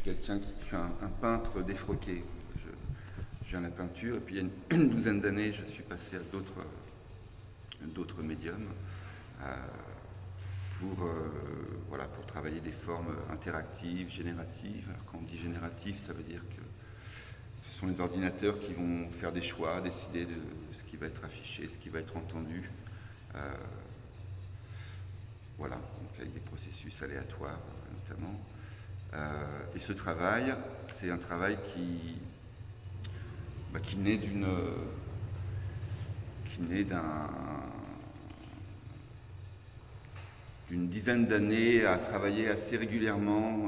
quelqu'un qui fait un peintre défroqué. Je viens de la peinture, et puis il y a une douzaine d'années, je suis passé à d'autres médiums pour travailler des formes interactives, génératives. Alors, quand on dit génératif, ça veut dire que ce sont les ordinateurs qui vont faire des choix, décider de ce qui va être affiché, ce qui va être entendu. Voilà, donc avec des processus aléatoires notamment. Et ce travail, c'est un travail qui naît d'une dizaine d'années à travailler assez régulièrement.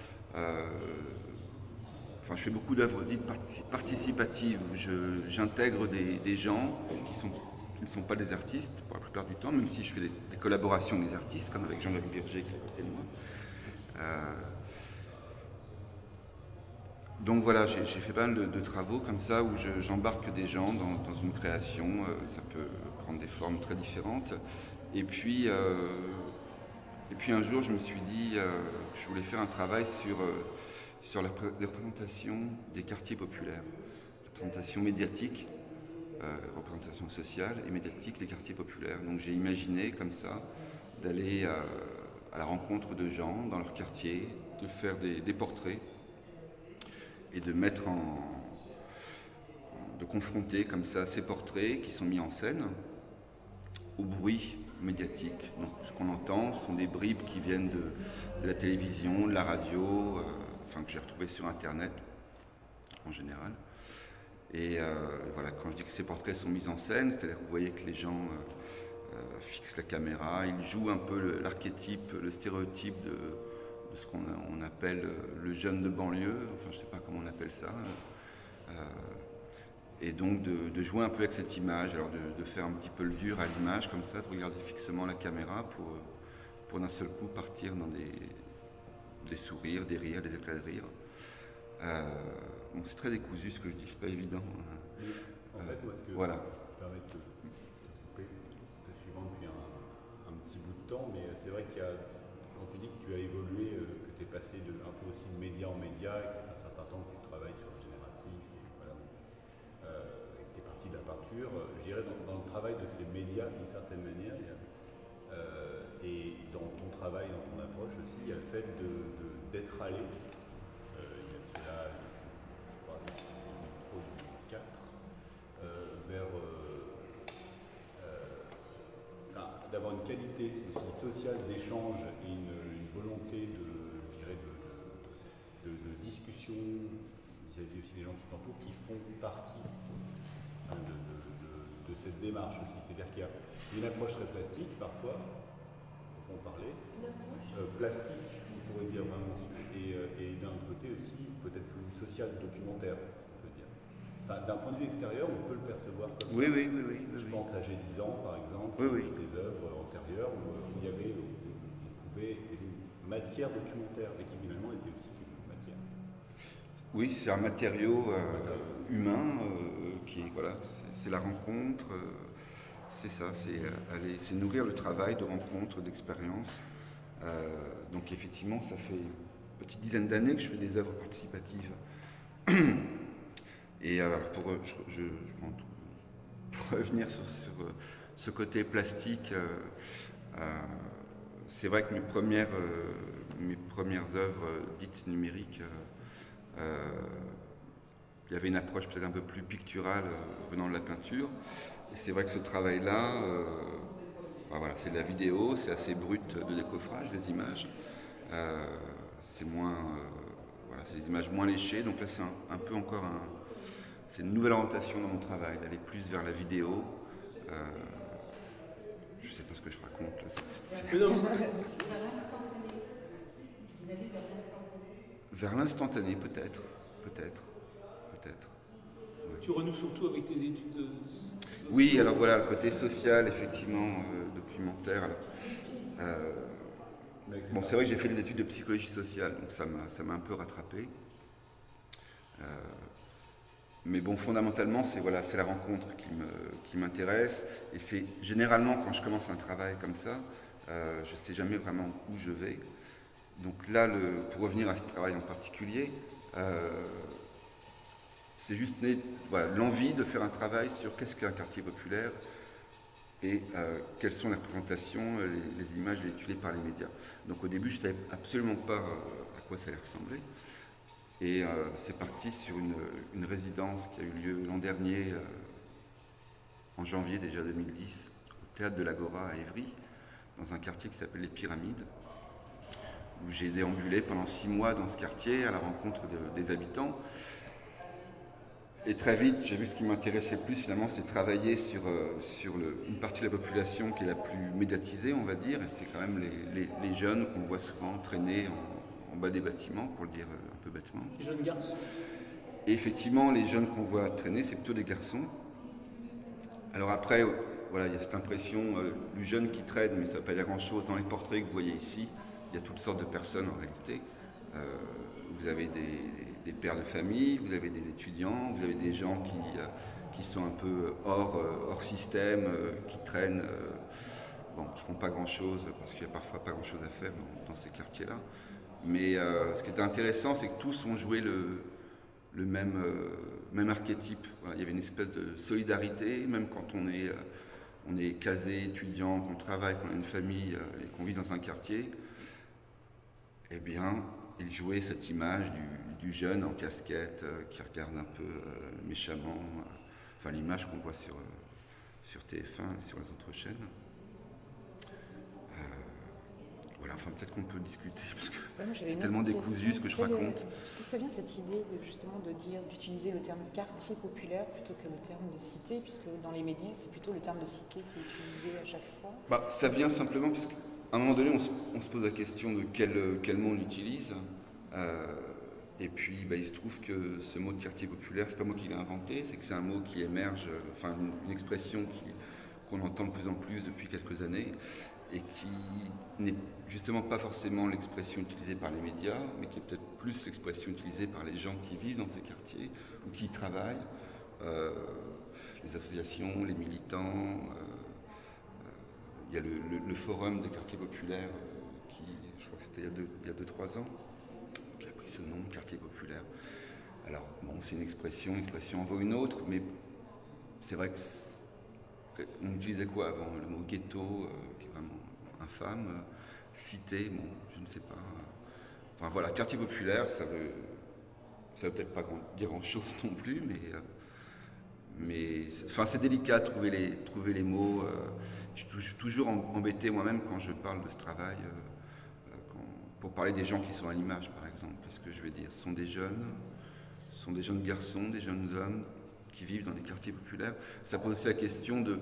Je fais beaucoup d'œuvres dites participatives. J'intègre des gens qui ne sont pas des artistes pour la plupart du temps, même si je fais des collaborations avec des artistes, comme avec Jean-Luc Berger qui est à côté de moi. Donc voilà, j'ai fait pas mal de travaux comme ça où j'embarque des gens dans une création. Ça peut prendre des formes très différentes. Et puis un jour, je me suis dit que je voulais faire un travail sur la représentation des quartiers populaires, représentation médiatique, représentation sociale et médiatique des quartiers populaires. Donc j'ai imaginé comme ça d'aller à la rencontre de gens dans leur quartier, de faire des portraits et de confronter comme ça ces portraits qui sont mis en scène au bruit médiatique. Donc, ce qu'on entend sont des bribes qui viennent de la télévision, de la radio, que j'ai retrouvées sur Internet en général. Et voilà, quand je dis que ces portraits sont mis en scène, c'est-à-dire que vous voyez que les gens fixent la caméra, ils jouent un peu l'archétype, le stéréotype de ce qu'on appelle le jeune de banlieue, je ne sais pas comment on appelle ça. Et donc de jouer un peu avec cette image, alors de faire un petit peu le dur à l'image comme ça, de regarder fixement la caméra pour d'un seul coup partir dans des sourires, des rires, des éclats de rire. C'est très décousu ce que je dis, c'est pas évident. Oui. En fait, moi, ce que voilà. ça me permet de couper, te suivant depuis un petit bout de temps, mais c'est vrai qu'il y a, quand tu dis que tu as évolué, que tu es passé un peu aussi de média en média, et que ça fait un certain temps que tu travailles sur le génératif, et que tu es parti de la peinture, je dirais dans le travail de ces médias, d'une certaine manière, et dans ton travail, dans ton approche aussi, il y a le fait d'être allé, il y a cela, vers d'avoir une qualité aussi sociale d'échange et une volonté de discussion vis-à-vis aussi des gens qui t'entourent, qui font partie de cette démarche aussi. C'est-à-dire qu'il y a une approche très plastique parfois, on parlait, plastique, on pourrait dire vraiment, et d'un côté aussi peut-être plus social, documentaire. D'un point de vue extérieur, on peut le percevoir comme ça. Oui. Je pense à J'ai 10 ans, par exemple, des œuvres antérieures où il y avait une matière documentaire, et qui finalement était aussi une matière. Oui, c'est un matériau humain qui est, voilà, c'est la rencontre, c'est ça, c'est nourrir le travail de rencontre, d'expérience. Donc effectivement, ça fait une petite dizaine d'années que je fais des œuvres participatives. Et pour revenir sur ce côté plastique, c'est vrai que mes premières œuvres dites numériques, il y avait une approche peut-être un peu plus picturale venant de la peinture. Et c'est vrai que ce travail-là, c'est de la vidéo, c'est assez brut de décoffrage, les images. C'est moins, c'est des images moins léchées. Donc là, c'est un peu encore c'est une nouvelle orientation dans mon travail, d'aller plus vers la vidéo. Je ne sais pas ce que je raconte là. C'est vers l'instantané. Vous allez vers l'instantané. Vers l'instantané, peut-être. Ouais. Tu renoues surtout avec tes études. Oui, alors voilà, le côté social, effectivement, documentaire. C'est vrai que j'ai fait des études de psychologie sociale, donc ça m'a un peu rattrapé. Mais bon, fondamentalement, c'est la rencontre qui m'intéresse. Et c'est généralement, quand je commence un travail comme ça, je ne sais jamais vraiment où je vais. Donc là, pour revenir à ce travail en particulier, c'est juste né, voilà, l'envie de faire un travail sur qu'est-ce qu'un quartier populaire et quelles sont les représentations, les images véhiculées par les médias. Donc au début, je ne savais absolument pas à quoi ça allait ressembler. Et c'est parti sur une résidence qui a eu lieu l'an dernier, en janvier déjà 2010, au Théâtre de l'Agora à Évry, dans un quartier qui s'appelle les Pyramides, où j'ai déambulé pendant 6 mois dans ce quartier à la rencontre des habitants. Et très vite, j'ai vu ce qui m'intéressait le plus finalement, c'est de travailler sur une partie de la population qui est la plus médiatisée, on va dire, et c'est quand même les jeunes qu'on voit souvent traîner en bas des bâtiments, pour le dire un peu bêtement. Les jeunes garçons. Et effectivement, les jeunes qu'on voit traîner, c'est plutôt des garçons. Alors après, voilà, il y a cette impression du jeune qui traîne, mais ça ne veut pas dire grand-chose. Dans les portraits que vous voyez ici, il y a toutes sortes de personnes en réalité. Vous avez des pères de famille, vous avez des étudiants, vous avez des gens qui sont un peu hors système, qui traînent, qui font pas grand-chose, parce qu'il n'y a parfois pas grand-chose à faire dans ces quartiers-là. Mais ce qui est intéressant, c'est que tous ont joué le même archétype. Voilà, il y avait une espèce de solidarité, même quand on est casé, étudiant, qu'on travaille, qu'on a une famille et qu'on vit dans un quartier. Eh bien, il jouait cette image du jeune en casquette qui regarde un peu méchamment, enfin l'image qu'on voit sur TF1 et sur les autres chaînes. Voilà, enfin peut-être qu'on peut discuter parce que c'est tellement décousu ce que je raconte. Est-ce que ça vient cette idée d'utiliser le terme quartier populaire plutôt que le terme de cité, puisque dans les médias c'est plutôt le terme de cité qui est utilisé à chaque fois? Ça vient simplement parce qu'à un moment donné on se pose la question de quel mot on utilise. Et puis il se trouve que ce mot de quartier populaire, c'est pas moi qui l'ai inventé, c'est que c'est un mot qui émerge, enfin une expression qu'on entend de plus en plus depuis quelques années, et qui n'est justement pas forcément l'expression utilisée par les médias, mais qui est peut-être plus l'expression utilisée par les gens qui vivent dans ces quartiers ou qui y travaillent, les associations, les militants. Il y a le forum des quartiers populaires qui, je crois que c'était il y a 2-3 ans, qui a pris ce nom, quartier populaire. Alors, bon, c'est une expression en vaut une autre, mais c'est vrai qu'on utilisait quoi avant? Le mot ghetto, qui est vraiment infâme, cité, bon, je ne sais pas. Enfin voilà, quartier populaire, ça veut peut-être pas dire grand-chose non plus, mais enfin, c'est délicat de trouver les mots. Je suis toujours embêté moi-même quand je parle de ce travail, pour parler des gens qui sont à l'image, par exemple. Qu'est-ce que je vais dire? Ce sont des jeunes garçons, des jeunes hommes qui vivent dans des quartiers populaires. Ça pose aussi la question de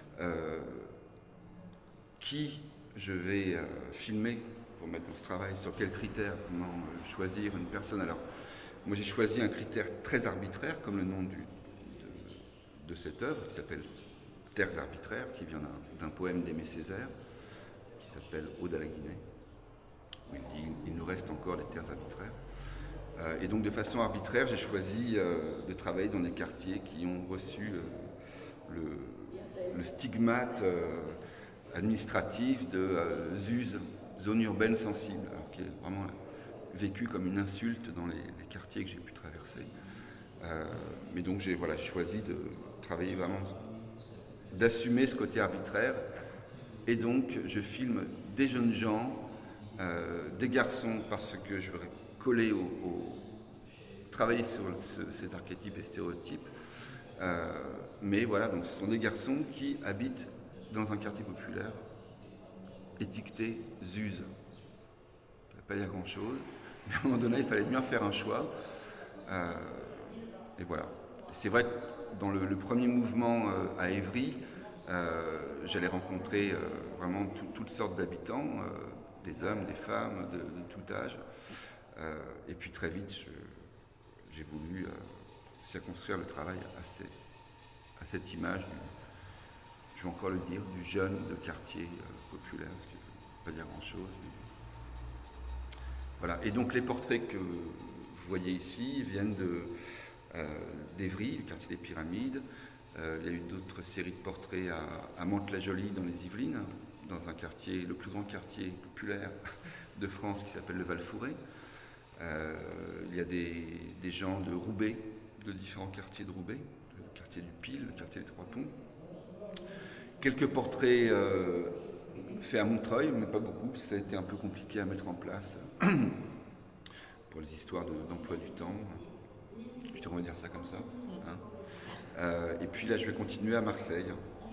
qui je vais filmer pour mettre dans ce travail, sur quels critères, comment choisir une personne. Alors, moi j'ai choisi un critère très arbitraire, comme le nom de cette œuvre, qui s'appelle Terres arbitraires, qui vient d'un poème d'Aimé Césaire, qui s'appelle Ode à la Guinée, où il dit « Il nous reste encore des terres arbitraires ». Et donc de façon arbitraire, j'ai choisi de travailler dans des quartiers qui ont reçu le stigmate administratif de ZUS, zone urbaine sensible, alors qui est vraiment vécu comme une insulte dans les quartiers que j'ai pu traverser. Mais donc j'ai choisi de travailler vraiment, d'assumer ce côté arbitraire, et donc je filme des jeunes gens, des garçons, parce que je veux coller travailler sur cet archétype et stéréotype, mais voilà, donc ce sont des garçons qui habitent dans un quartier populaire étiqueté ZUS. Ça ne va pas dire grand-chose, mais à un moment donné, il fallait bien faire un choix. Et voilà. C'est vrai que dans le premier mouvement à Évry, j'allais rencontrer vraiment toutes sortes d'habitants, des hommes, des femmes, de tout âge. Et puis très vite, j'ai voulu circonscrire le travail à cette image je vais encore le dire, du jeune de quartier populaire, ce qui ne veut pas dire grand-chose. Mais... Voilà. Et donc les portraits que vous voyez ici viennent d'Évry, du quartier des Pyramides. Il y a eu d'autres séries de portraits à Mantes-la-Jolie, dans les Yvelines, dans un quartier, le plus grand quartier populaire de France qui s'appelle le Val-Fouré. Il y a des gens de Roubaix, de différents quartiers de Roubaix, le quartier du Pile, le quartier des Trois Ponts. Quelques portraits faits à Montreuil, mais pas beaucoup, parce que ça a été un peu compliqué à mettre en place pour les histoires d'emploi du temps. Je te remets dire ça comme ça. Hein. Et puis là, je vais continuer à Marseille.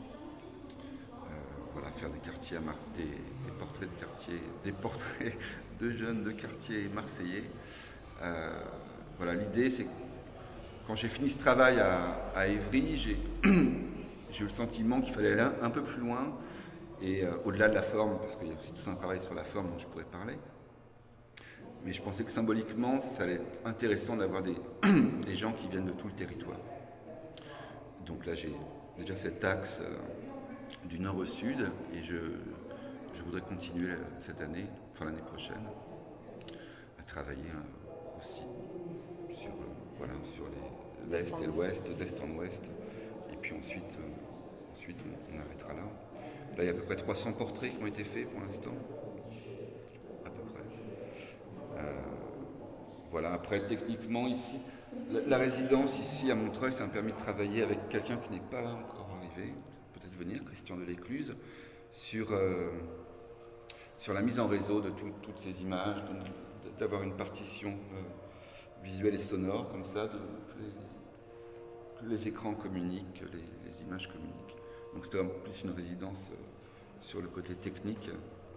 Voilà, faire des quartiers des portraits de quartier, des portraits de jeunes de quartier marseillais. Voilà, l'idée, c'est que quand j'ai fini ce travail à Évry, j'ai eu le sentiment qu'il fallait aller un peu plus loin et au-delà de la forme, parce qu'il y a aussi tout un travail sur la forme dont je pourrais parler. Mais je pensais que symboliquement, ça allait être intéressant d'avoir des gens qui viennent de tout le territoire. Donc là, j'ai déjà cet axe du nord au sud et je voudrais continuer cette année, enfin l'année prochaine, à travailler aussi sur l'est et l'ouest, d'est en ouest. Et puis ensuite on arrêtera là. Là, il y a à peu près 300 portraits qui ont été faits pour l'instant. À peu près. Voilà, après, techniquement, ici, la résidence ici à Montreuil, ça m'a permis de travailler avec quelqu'un qui n'est pas encore arrivé, peut-être venir, Christian Delécluse, sur la mise en réseau de toutes ces images, d'avoir une partition visuelle et sonore, comme ça, que les écrans communiquent, que les images communiquent. Donc c'était en plus une résidence sur le côté technique.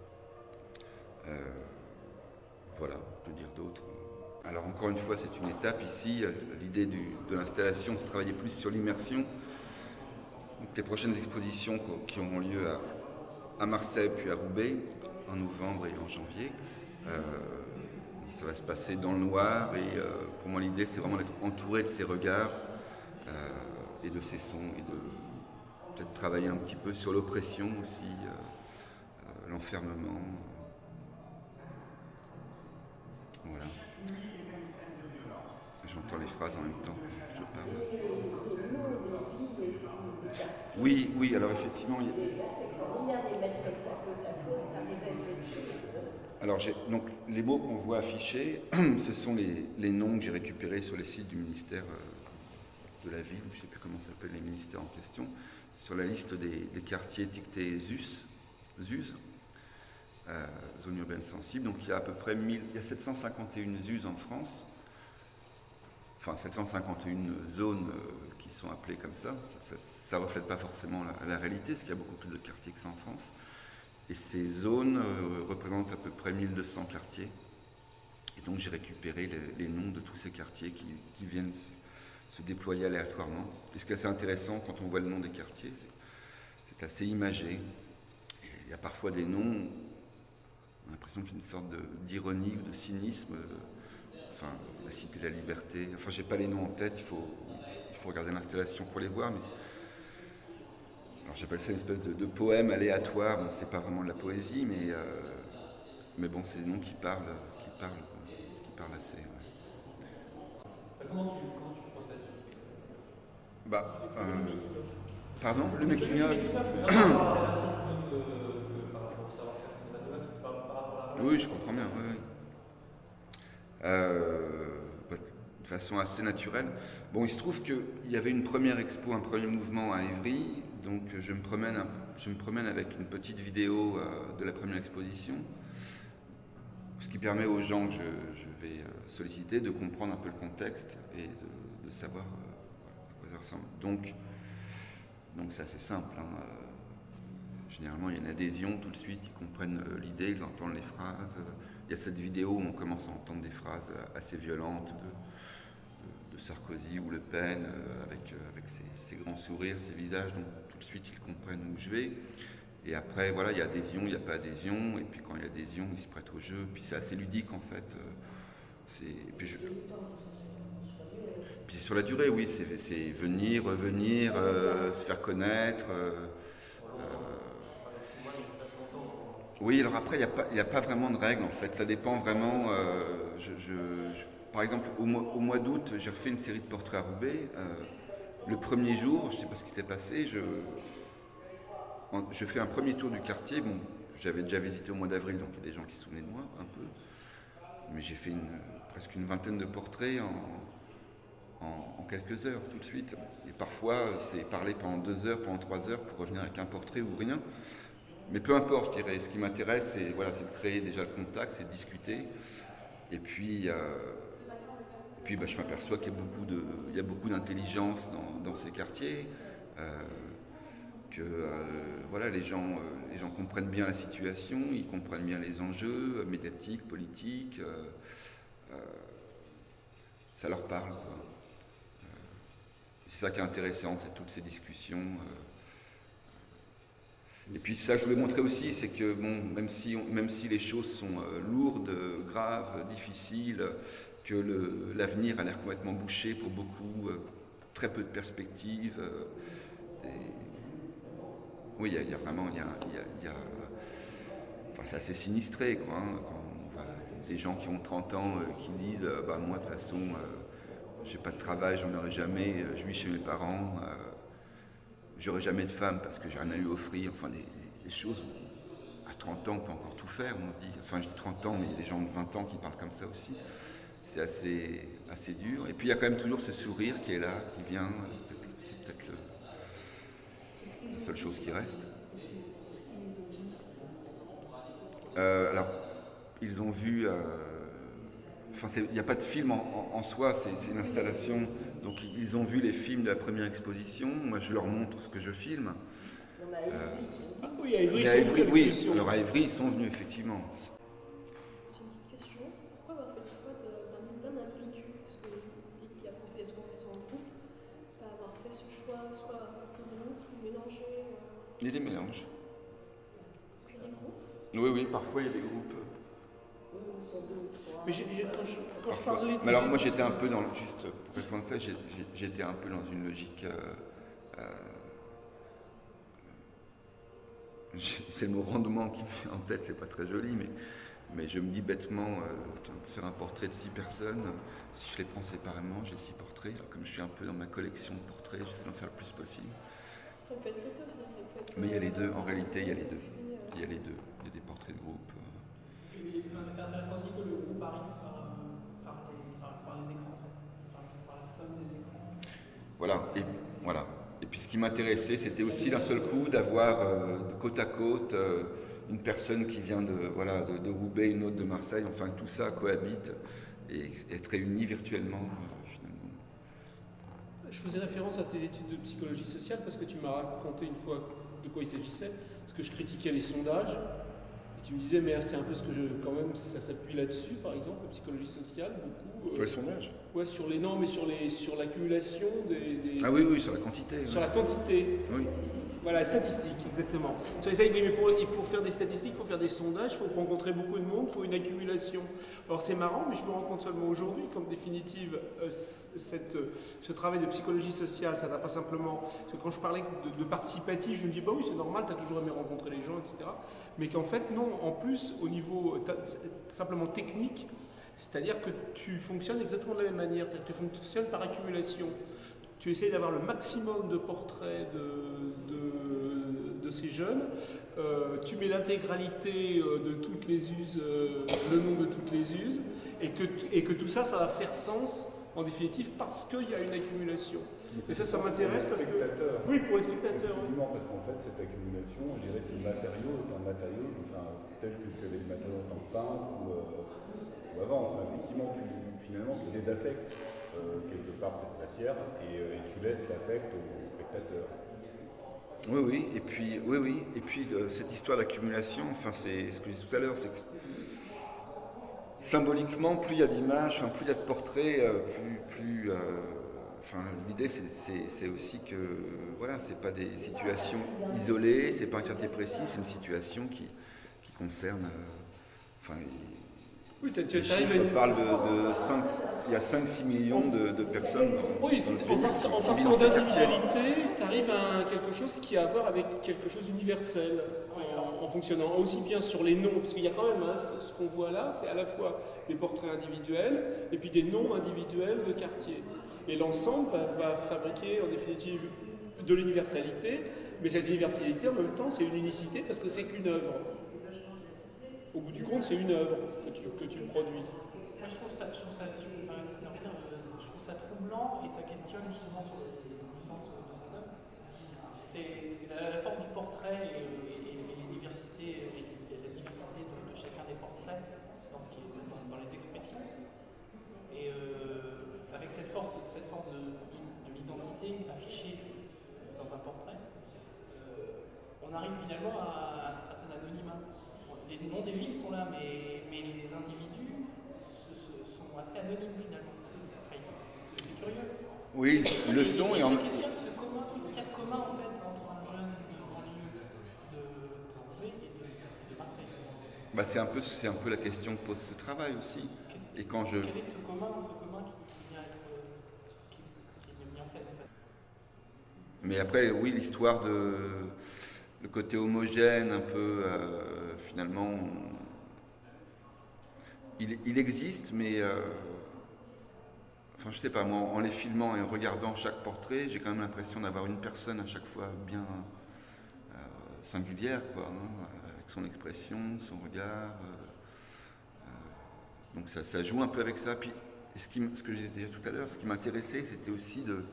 Voilà, je peux dire d'autres. Alors encore une fois, c'est une étape ici. L'idée de l'installation, c'est de travailler plus sur l'immersion. Donc les prochaines expositions qui auront lieu à Marseille puis à Roubaix en novembre et en janvier, ça va se passer dans le noir et pour moi l'idée c'est vraiment d'être entouré de ces regards et de ces sons et de peut-être travailler un petit peu sur l'oppression aussi, l'enfermement. Voilà. J'entends les phrases en même temps que je parle. Oui, alors effectivement. Alors, donc, les mots qu'on voit affichés, ce sont les noms que j'ai récupérés sur les sites du ministère de la Ville, je ne sais plus comment s'appellent les ministères en question, sur la liste des quartiers étiquetés ZUS, zone urbaine sensible. Donc, il y a à peu près 751 ZUS en France. Enfin, 751 zones qui sont appelées comme ça. Ça ne reflète pas forcément la réalité, parce qu'il y a beaucoup plus de quartiers que ça en France. Et ces zones représentent à peu près 1200 quartiers. Et donc j'ai récupéré les noms de tous ces quartiers qui viennent se déployer aléatoirement. Et ce qui est assez intéressant quand on voit le nom des quartiers, c'est assez imagé. Et il y a parfois des noms, on a l'impression qu'il y a une sorte d'ironie ou de cynisme. Enfin, la Cité de la Liberté. Enfin, j'ai pas les noms en tête, il faut regarder l'installation pour les voir. Alors j'appelle ça une espèce de poème aléatoire. Bon, c'est pas vraiment de la poésie, mais bon, c'est des noms qui parlent assez. Ouais. Comment tu procèdes? Pardon, le making-of. Oui, je comprends bien. Oui. De façon assez naturelle. Bon, il se trouve qu'il y avait une première expo, un premier mouvement à Évry, donc je me promène avec une petite vidéo de la première exposition, ce qui permet aux gens que je vais solliciter de comprendre un peu le contexte et de savoir à quoi ça ressemble. Donc c'est assez simple. Généralement, il y a une adhésion tout de suite, ils comprennent l'idée, ils entendent les phrases. Il y a cette vidéo où on commence à entendre des phrases assez violentes de Sarkozy ou Le Pen, avec ses grands sourires, ses visages, donc tout de suite ils comprennent où je vais. Et après, voilà, il y a adhésion, il n'y a pas adhésion, et puis quand il y a adhésion, ils se prêtent au jeu, puis c'est assez ludique en fait. Puis sur la durée, oui, c'est venir, revenir, se faire connaître. Oui, alors après, il n'y a pas vraiment de règles en fait, ça dépend vraiment. Par exemple, au mois d'août, j'ai refait une série de portraits à Roubaix. Le premier jour, je ne sais pas ce qui s'est passé, je fais un premier tour du quartier. Bon, j'avais déjà visité au mois d'avril, donc il y a des gens qui se souvenaient de moi un peu. Mais j'ai fait presque une vingtaine de portraits en quelques heures, tout de suite. Et parfois, c'est parler pendant 2 heures, pendant 3 heures pour revenir avec un portrait ou rien. Mais peu importe, je dirais. Ce qui m'intéresse, c'est de créer déjà le contact, c'est de discuter. Et puis je m'aperçois qu'il y a beaucoup d'intelligence dans ces quartiers. Les gens comprennent bien la situation, ils comprennent bien les enjeux médiatiques, politiques. Ça leur parle, quoi. C'est ça qui est intéressant, c'est toutes ces discussions. Et puis ça, je voulais montrer aussi, c'est que même si les choses sont lourdes, graves, difficiles, que l'avenir a l'air complètement bouché pour beaucoup, très peu de perspectives. Oui, il y a vraiment, c'est assez sinistré, quoi. Hein, quand on voit des gens qui ont 30 ans qui disent, moi de toute façon, j'ai pas de travail, j'en aurai jamais, je vis chez mes parents, j'aurai jamais de femme parce que j'ai rien à lui offrir. Enfin, des choses où, à 30 ans, on peut encore tout faire. On se dit, enfin, je dis 30 ans, mais il y a des gens de 20 ans qui parlent comme ça aussi. C'est assez dur. Et puis il y a quand même toujours ce sourire qui est là, qui vient. C'est peut-être la seule chose qui reste. Alors, ils ont vu. Il n'y a pas de film en soi, c'est une installation. Donc, ils ont vu les films de la première exposition. Moi, je leur montre ce que je filme. Oui, à Évry, ils sont venus. Oui, alors à Évry, ils sont venus, effectivement. J'ai une petite question, c'est pourquoi avoir fait le choix d'un individu, parce que vous dites qu'il y a fait souvent qu'ils sont en groupe, pas avoir fait ce choix, soit que de groupe ou mélanger. Il y a des mélanges. Puis des groupes. Oui, parfois il y a des groupes. Mais quand je parlais... Mais alors moi j'étais un peu juste pour répondre à ça, j'étais un peu dans une logique... c'est le mot rendement qui me vient en tête, c'est pas très joli, mais je me dis bêtement, faire un portrait de 6 personnes, si je les prends séparément, j'ai 6 portraits. Alors, comme je suis un peu dans ma collection de portraits, j'essaie d'en faire le plus possible. Ça peut être les deux, ça peut être... Mais il y a les deux, en réalité il y a les deux. Il y a les deux, il y a des portraits de groupe. C'est intéressant aussi que le groupe arrive par les écrans, par la somme des écrans. Voilà. Et puis ce qui m'intéressait, c'était aussi d'un seul coup d'avoir côte à côte une personne qui vient de Roubaix, une autre de Marseille, enfin que tout ça cohabite et être réunis virtuellement finalement. Je faisais référence à tes études de psychologie sociale parce que tu m'as raconté une fois de quoi il s'agissait, parce que je critiquais les sondages. Tu me disais, mais c'est un peu ce que quand même, ça s'appuie là-dessus, par exemple, la psychologie sociale, beaucoup. Sur les sondages ? Ouais, sur l'accumulation des... Ah oui, sur la quantité. Sur la quantité. Oui. Voilà, les statistiques, exactement. Sur les statistiques, mais pour faire des statistiques, il faut faire des sondages, il faut rencontrer beaucoup de monde, il faut une accumulation. Alors c'est marrant, mais je me rends compte seulement aujourd'hui qu'en définitive, ce travail de psychologie sociale, ça n'a pas simplement... Parce que quand je parlais de participatif, je me dis, bah oui, c'est normal, tu as toujours aimé rencontrer les gens, etc. Mais qu'en fait, non, en plus, au niveau simplement technique, c'est-à-dire que tu fonctionnes exactement de la même manière, c'est-à-dire que tu fonctionnes par accumulation. Tu essayes d'avoir le maximum de portraits de ces jeunes, tu mets l'intégralité de toutes les uses, le nom de toutes les uses, et que tout ça, ça va faire sens, en définitive, parce qu'il y a une accumulation. Et ça m'intéresse parce que... Oui, pour les spectateurs. Effectivement, parce qu'en fait, cette accumulation, je dirais, c'est un matériau, tel que tu avais le matériau en tant que peintre ou avant. Enfin, effectivement, finalement, tu désaffectes quelque part cette matière et tu laisses l'affect au spectateur. Oui, et puis cette histoire d'accumulation, c'est ce que je disais tout à l'heure, c'est que symboliquement, plus il y a d'images, plus il y a de portraits, l'idée c'est aussi que c'est pas des situations isolées, c'est pas un quartier précis, c'est une situation qui concerne. Oui, les chiffres parlent il y a 5-6 millions de personnes. Oui, en partant d'individualité, tu arrives à quelque chose qui a à voir avec quelque chose d'universel en fonctionnant aussi bien sur les noms, parce qu'il y a quand même ce qu'on voit là, c'est à la fois des portraits individuels et puis des noms individuels de quartiers. Et l'ensemble va fabriquer en définitive de l'universalité, mais cette universalité en même temps c'est une unicité parce que c'est qu'une œuvre. Au bout du compte, c'est une œuvre que tu produis. Moi, je trouve ça troublant et ça questionne souvent sur le sens de cette œuvre. C'est la force du portrait et les diversités, la diversité de chacun des portraits dans les expressions. Et avec cette force de l'identité affichée dans un portrait, on arrive finalement à un certain anonymat. Les noms des villes sont là, mais les individus sont assez anonymes finalement. C'est curieux. Oui, le son est en... Qu'est-ce qu'il y a de commun en fait entre un jeune de banlieue de Roubaix et de Marseille? Bah, c'est un peu la question que pose ce travail aussi. Et quand je... Quel est ce commun qui vient être qui est mis en scène en fait? Mais après, oui, l'histoire de... le côté homogène, un peu, finalement, il existe, mais... Enfin, je sais pas, moi, en les filmant et en regardant chaque portrait, j'ai quand même l'impression d'avoir une personne à chaque fois bien singulière, quoi, hein, avec son expression, son regard. Donc ça joue un peu avec ça. Puis, ce que j'ai dit tout à l'heure, ce qui m'intéressait, c'était aussi de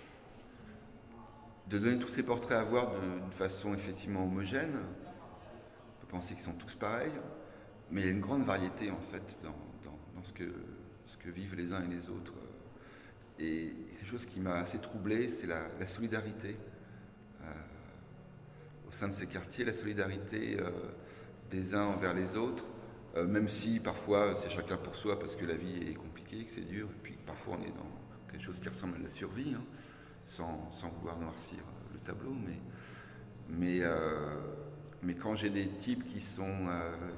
donner tous ces portraits à voir d'une façon effectivement homogène. On peut penser qu'ils sont tous pareils, mais il y a une grande variété, en fait, dans ce que vivent les uns et les autres. Et quelque chose qui m'a assez troublé, c'est la solidarité. Au sein de ces quartiers, la solidarité des uns envers les autres, même si parfois c'est chacun pour soi parce que la vie est compliquée, que c'est dur, et puis parfois on est dans quelque chose qui ressemble à la survie, hein, sans vouloir noircir le tableau. Mais quand j'ai des types qui sont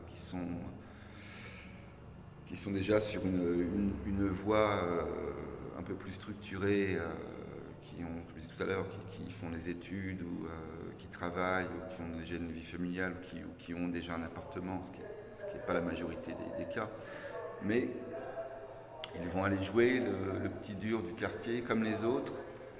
déjà sur une voie un peu plus structurée, qui ont, comme je disais tout à l'heure, qui font des études ou qui travaillent ou qui ont déjà une vie familiale ou qui ont déjà un appartement, ce qui n'est pas la majorité des cas. Mais ils vont aller jouer le petit dur du quartier comme les autres.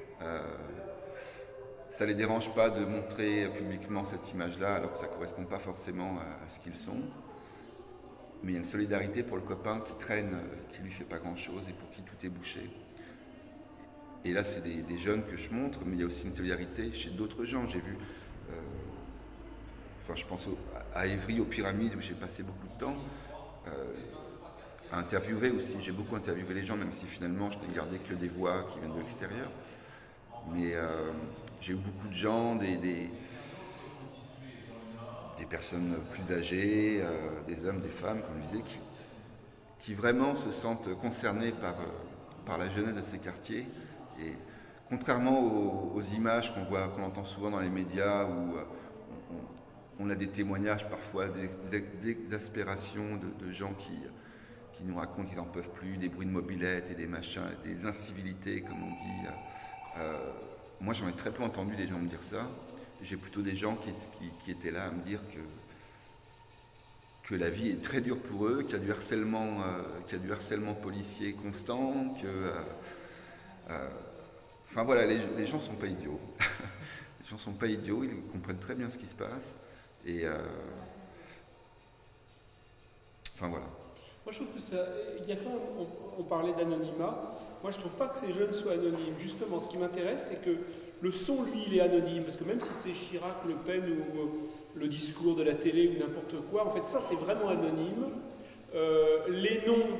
Ça ne les dérange pas de montrer publiquement cette image-là alors que ça ne correspond pas forcément à ce qu'ils sont. Mais il y a une solidarité pour le copain qui traîne, qui lui fait pas grand-chose et pour qui tout est bouché. Et là, c'est des jeunes que je montre, mais il y a aussi une solidarité chez d'autres gens. J'ai vu, je pense à Évry, aux Pyramides, où j'ai passé beaucoup de temps, à interviewer aussi. J'ai beaucoup interviewé les gens, même si finalement je n'ai gardé que des voix qui viennent de l'extérieur. Mais j'ai eu beaucoup de gens, des personnes plus âgées, des hommes, des femmes, comme je disais, qui vraiment se sentent concernés par la jeunesse de ces quartiers. Et contrairement aux images qu'on entend souvent dans les médias, où on a des témoignages parfois d'exaspération de gens qui nous racontent qu'ils n'en peuvent plus, des bruits de mobylettes et des machins, des incivilités, comme on dit. Moi, j'en ai très peu entendu des gens me dire ça. J'ai plutôt des gens qui étaient là à me dire que la vie est très dure pour eux, qu'il y a du harcèlement policier constant, enfin voilà, les gens sont pas idiots. Les gens sont pas idiots, ils comprennent très bien ce qui se passe. Et enfin voilà. Moi, je trouve que il y a quand même, on parlait d'anonymat. Moi, je trouve pas que ces jeunes soient anonymes. Justement, ce qui m'intéresse, c'est que le son, lui, il est anonyme. Parce que même si c'est Chirac, Le Pen ou le discours de la télé ou n'importe quoi, en fait, ça, c'est vraiment anonyme. Les noms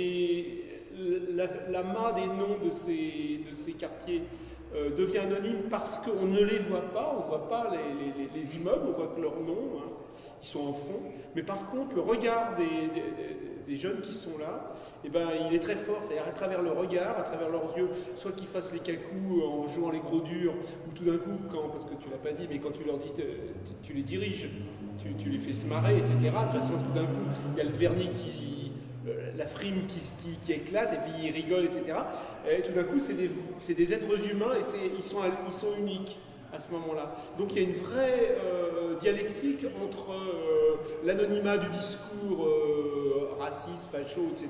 l'amas des noms de ces quartiers devient anonyme parce qu'on ne les voit pas. On ne voit pas les immeubles, on voit que leurs noms, hein, ils sont en fond. Mais par contre, le regard des jeunes qui sont là, eh ben, il est très fort, c'est-à-dire à travers le regard, à travers leurs yeux, soit qu'ils fassent les cacous en jouant les gros durs, ou tout d'un coup, parce que tu l'as pas dit, mais quand tu leur dis, tu les diriges, tu les fais se marrer, etc. De toute façon, tout d'un coup, il y a le vernis la frime qui éclate, et puis ils rigolent, etc. Et tout d'un coup, c'est des êtres humains, et ils sont uniques à ce moment-là. Donc il y a une vraie dialectique entre l'anonymat du discours raciste, facho, etc.,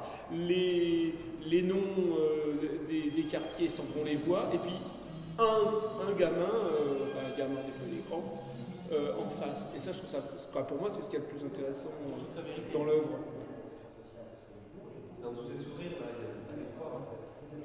les noms des quartiers sans qu'on les voit, et puis un gamin, des fois l'écran, en face. Et ça, je trouve ça, pour moi, c'est ce qu'il y a de plus intéressant dans l'œuvre. Dans tous ces sourires, là, il y a un espoir en fait.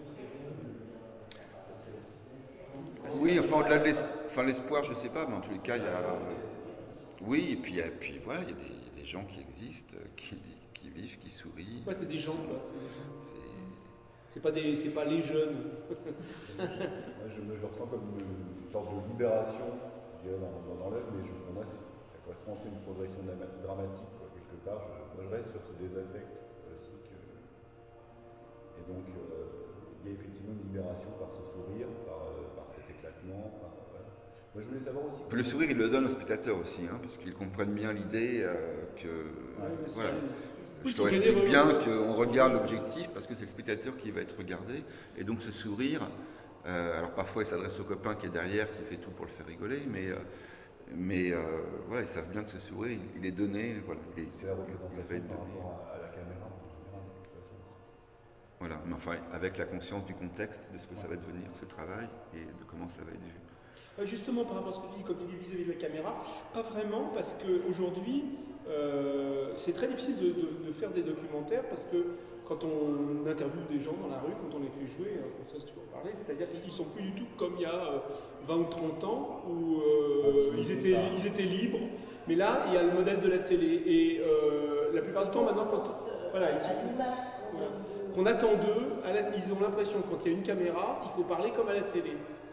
Oui, enfin au-delà de l'espoir, je ne sais pas, mais en tous les cas, il y a. Oui, et puis voilà, il y a des gens qui existent, qui vivent, qui sourient. Ouais, c'est des gens, quoi. C'est pas les jeunes. Moi, je le ressens comme une sorte de libération, je dirais, dans l'œuvre, mais pour moi, ça correspond un peu à une progression dramatique, quoi, quelque part. Moi, je reste sur ce désaffect classique. Et donc, il y a effectivement une libération par ce sourire, par cet éclatement. Voilà. Moi, je voulais savoir aussi. Le sourire, il le donne aux spectateurs aussi, hein, parce qu'ils comprennent bien l'idée que. Voilà. Je explique bien qu'on regarde l'objectif parce que c'est le spectateur qui va être regardé. Et donc ce sourire, alors parfois il s'adresse au copain qui est derrière, qui fait tout pour le faire rigoler, mais voilà, ils savent bien que ce sourire, il est donné. Voilà, c'est la représentation par rapport à la caméra en général. Voilà, mais enfin avec la conscience du contexte, de ce que ça va devenir ce travail et de comment ça va être vu. Justement, par rapport à ce que tu dis, comme il est vis-à-vis de la caméra, pas vraiment, parce qu'aujourd'hui, c'est très difficile de faire des documentaires, parce que quand on interviewe des gens dans la rue, quand on les fait jouer, ça tu peux en parler, c'est-à-dire qu'ils ne sont plus du tout comme il y a 20 ou 30 ans, où ils étaient libres, mais là, il y a le modèle de la télé, et la plupart du temps, maintenant, voilà, ils sont qu'on attend d'eux, ils ont l'impression que quand il y a une caméra, il faut parler comme à la télé.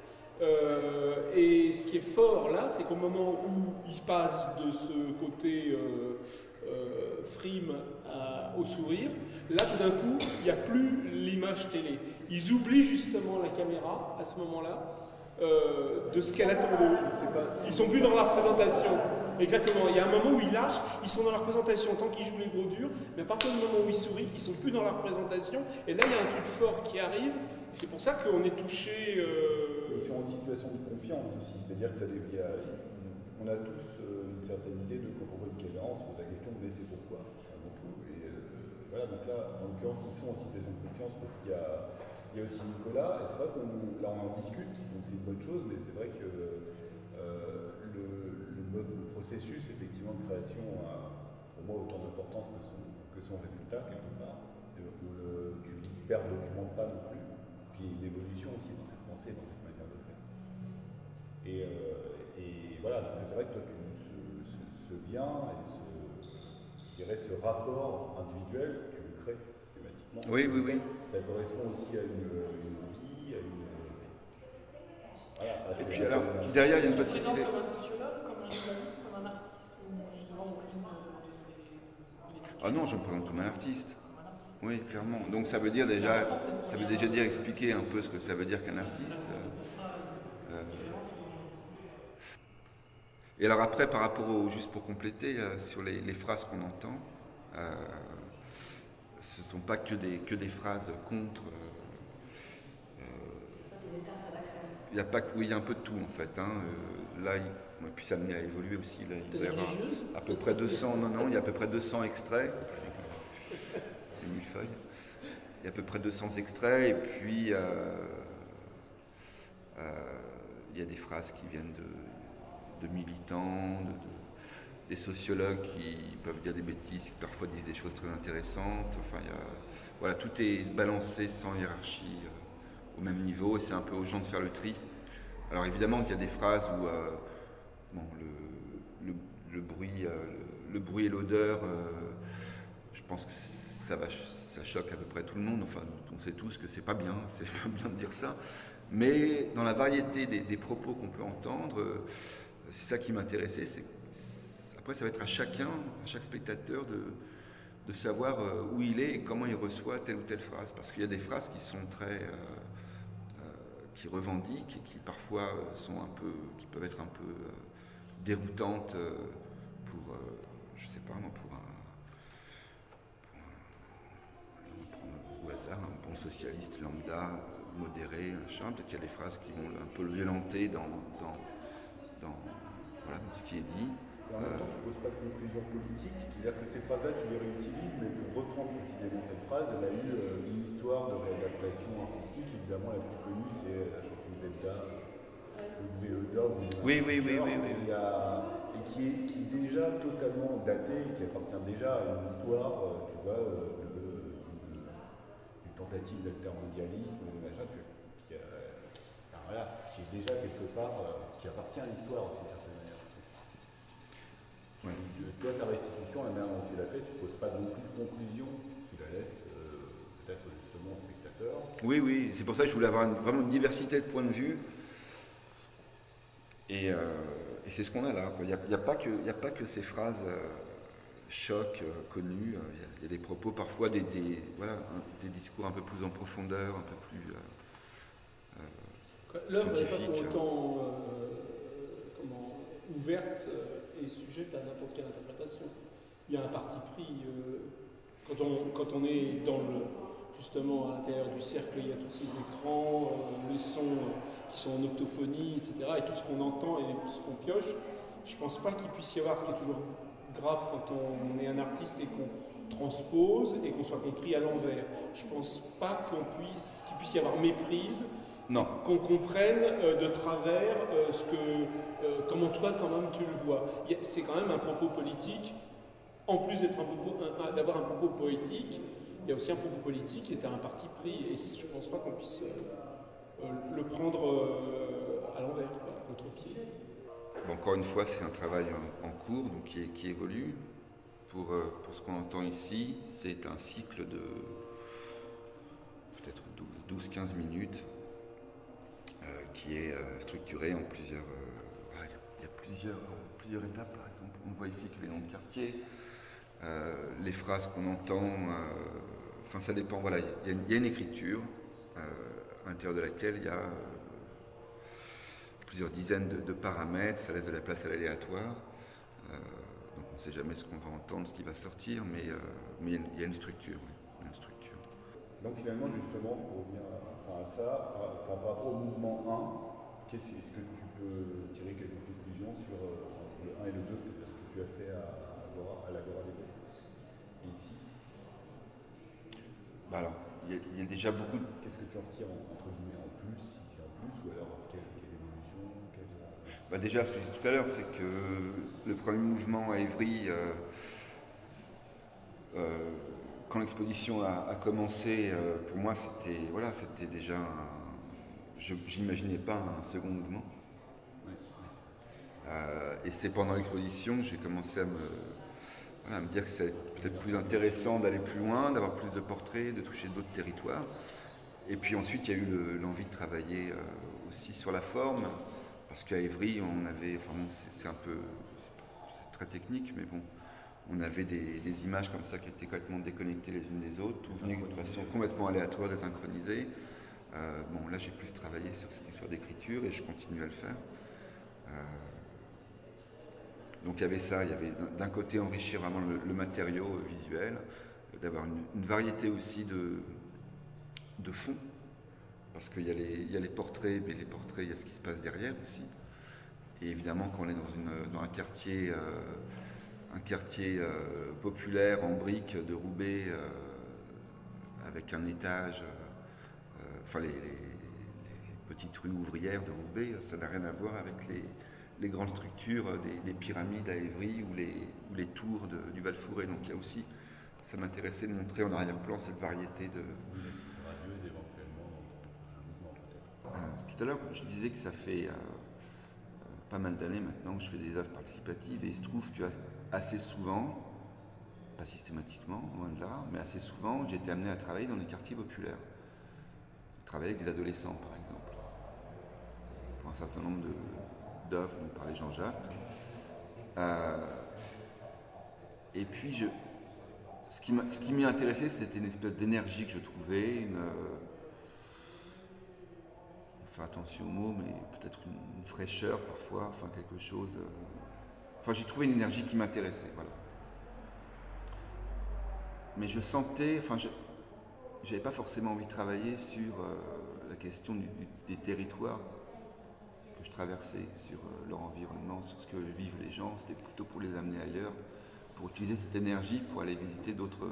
Et ce qui est fort là, c'est qu'au moment où ils passent de ce côté frime au sourire, là tout d'un coup, il n'y a plus l'image télé. Ils oublient justement la caméra à ce moment-là de ce qu'elle attend d'eux. Ils sont plus dans la représentation. Exactement. Il y a un moment où ils lâchent, ils sont dans la représentation tant qu'ils jouent les gros durs, mais à partir du moment où ils sourient, ils sont plus dans la représentation. Et là, il y a un truc fort qui arrive. Et c'est pour ça qu'on est touché. Ils sont en situation de confiance aussi, c'est-à-dire que on a tous une certaine idée de quand on voit une caméra, on se pose la question, mais c'est pourquoi avant tout. Et voilà, donc là, en l'occurrence, ils sont en situation de confiance parce qu'il y a aussi Nicolas, et c'est vrai qu'on en discute, donc c'est une bonne chose, mais c'est vrai que le processus effectivement de création a pour moi autant d'importance que son résultat quelque part. Tu hyper documentes pas non plus, puis il y a une évolution aussi dans cette pensée, dans cette manière de faire. Et voilà, donc c'est vrai que toi ce lien et ce rapport individuel, tu le crées systématiquement. Oui. Ça correspond aussi à une vie, à une. Voilà, et puis alors, derrière, il y a une petite idée. Tu présentes comme un sociologue, comme un journaliste, comme un artiste, ou justement aucune de ces. Ah non, je me présente comme un artiste. Oui, clairement. Donc ça veut dire déjà dire expliquer un peu ce que ça veut dire qu'un artiste. Et alors après, par rapport juste pour compléter, sur les phrases qu'on entend, ce ne sont pas que des phrases contre. Il y a un peu de tout en fait. Hein. Là, et puis ça amené à évoluer aussi. Là, il y a à peu près 200. Non, il y a à peu près 200 extraits. C'est une feuille. Il y a à peu près 200 extraits et puis il y a des phrases qui viennent de militants, des sociologues qui peuvent dire des bêtises, qui parfois disent des choses très intéressantes. Enfin, voilà, tout est balancé sans hiérarchie au même niveau et c'est un peu aux gens de faire le tri. Alors évidemment qu'il y a des phrases où le bruit et l'odeur, je pense que ça choque à peu près tout le monde. Enfin, on sait tous que c'est pas bien de dire ça. Mais dans la variété des propos qu'on peut entendre, c'est ça qui m'intéressait. Après, ça va être à chaque spectateur de savoir où il est et comment il reçoit telle ou telle phrase. Parce qu'il y a des phrases qui sont qui revendiquent et qui parfois qui peuvent être un peu déroutantes pour, je sais pas, au hasard, un bon socialiste lambda, modéré, machin. Peut-être qu'il y a des phrases qui vont un peu le violenter dans ce qui est dit. Et en même temps, tu ne poses pas de conclusion politique, c'est-à-dire que ces phrases-là, tu les réutilises, mais pour reprendre précisément cette phrase, elle a eu une histoire de réadaptation artistique. Évidemment, la plus connue, c'est la chanson Zelda, ou Veda, ou Oui. Il y a et qui est déjà totalement daté, qui appartient déjà à une histoire, tu vois, une tentative d'altermondialisme, machin, voilà, qui est déjà quelque part, qui appartient à l'histoire d'une certaine manière. Ouais. Toi, ta restitution, la manière dont tu l'as fait, tu ne poses pas non plus de conclusion, tu la laisses peut-être justement au spectateur. Oui, oui, c'est pour ça que je voulais avoir vraiment une diversité de points de vue. Et c'est ce qu'on a là. Il n'y a pas que ces phrases choc connues. Il y a des propos, parfois des discours un peu plus en profondeur, un peu plus l'œuvre n'est pas scientifique. pour autant ouverte et sujette à n'importe quelle interprétation. Il y a un parti pris. Quand on est justement à l'intérieur du cercle, il y a tous ces écrans, les sons qui sont en octophonie, etc. Et tout ce qu'on entend et tout ce qu'on pioche. Je ne pense pas qu'il puisse y avoir, ce qui est toujours grave quand on est un artiste et qu'on transpose et qu'on soit compris à l'envers. Je ne pense pas qu'il puisse y avoir méprise, Non. qu'on comprenne de travers comment toi quand même tu le vois. C'est quand même un propos politique, en plus d'avoir un propos poétique, il y a aussi un propos politique qui est un parti pris et je ne pense pas qu'on puisse le prendre à l'envers, à contre-pied. Bon, encore une fois, c'est un travail en cours, donc qui évolue. Pour ce qu'on entend ici, c'est un cycle de peut-être 12-15 minutes qui est structuré en plusieurs... il y a plusieurs étapes, par exemple. On voit ici que les noms de quartiers, les phrases qu'on entend, enfin ça dépend, voilà, il y a une écriture à l'intérieur de laquelle il y a plusieurs dizaines de paramètres, ça laisse de la place à l'aléatoire. Donc on ne sait jamais ce qu'on va entendre, ce qui va sortir, mais il y a une structure. Oui, une structure. Donc finalement, justement, pour revenir à ça, par rapport au mouvement 1, est-ce que tu peux tirer quelques conclusions sur le 1 et le 2, c'est-à-dire ce que tu as fait à l'Agora des Bêtes et ici? Alors, il y a déjà beaucoup de... Qu'est-ce que tu en retires entre guillemets en plus, si c'est en plus, ou alors quelle évolution Déjà, ce que je disais tout à l'heure, c'est que le premier mouvement à Évry, quand l'exposition a commencé, pour moi, c'était déjà... Je n'imaginais pas un second mouvement. Et c'est pendant l'exposition que j'ai commencé à me dire que c'est peut-être plus intéressant d'aller plus loin, d'avoir plus de portraits, de toucher d'autres territoires. Et puis ensuite, il y a eu l'envie de travailler aussi sur la forme, parce qu'à Évry, on avait, enfin bon, c'est très technique, mais bon, on avait des images comme ça qui étaient complètement déconnectées les unes des autres, tout venues de façon complètement aléatoire, désynchronisée. Bon, là, j'ai plus travaillé sur cette histoire d'écriture et je continue à le faire. Donc il y avait ça, il y avait d'un côté enrichir vraiment le matériau visuel, d'avoir une variété aussi de fond, parce qu'il y a les portraits, mais les portraits, il y a ce qui se passe derrière aussi. Et évidemment, quand on est dans un quartier populaire en briques de Roubaix, avec un étage, enfin les petites rues ouvrières de Roubaix, ça n'a rien à voir avec les grandes structures des pyramides à Évry ou les tours du Val-Fouré. Donc il y a aussi, ça m'intéressait de montrer en arrière-plan cette variété de... radieuse éventuellement dans un mouvement peut-être. Tout à l'heure, je disais que ça fait pas mal d'années maintenant que je fais des œuvres participatives et il se trouve que assez souvent, pas systématiquement, loin de là, mais assez souvent, j'ai été amené à travailler dans des quartiers populaires. Travailler avec des adolescents, par exemple. Pour un certain nombre d'œuvres dont parlait Jean-Jacques. Et puis, ce qui m'y intéressait, c'était une espèce d'énergie que je trouvais, on fait attention aux mots, mais peut-être une fraîcheur parfois, enfin quelque chose... Enfin, j'ai trouvé une énergie qui m'intéressait, voilà. Mais je sentais, enfin, j'avais pas forcément envie de travailler sur la question des territoires que je traversais, sur leur environnement, sur ce que vivent les gens. C'était plutôt pour les amener ailleurs, pour utiliser cette énergie pour aller visiter d'autres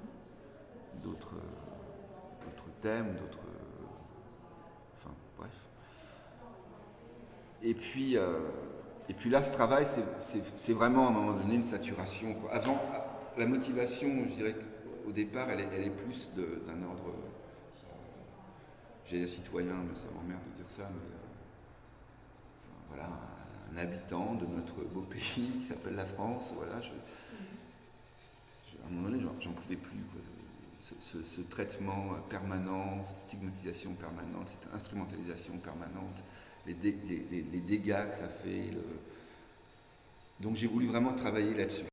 thèmes, enfin bref. Et puis Et puis là, ce travail, c'est vraiment à un moment donné une saturation, quoi. Avant, la motivation, je dirais qu'au départ, elle est plus d'un ordre, j'allais dire citoyen, mais ça m'emmerde de dire ça, mais enfin, voilà, un habitant de notre beau pays qui s'appelle la France, voilà, à un moment donné, j'en pouvais plus, quoi. Ce traitement permanent, cette stigmatisation permanente, cette instrumentalisation permanente, les dégâts que ça fait. Donc j'ai voulu vraiment travailler là-dessus.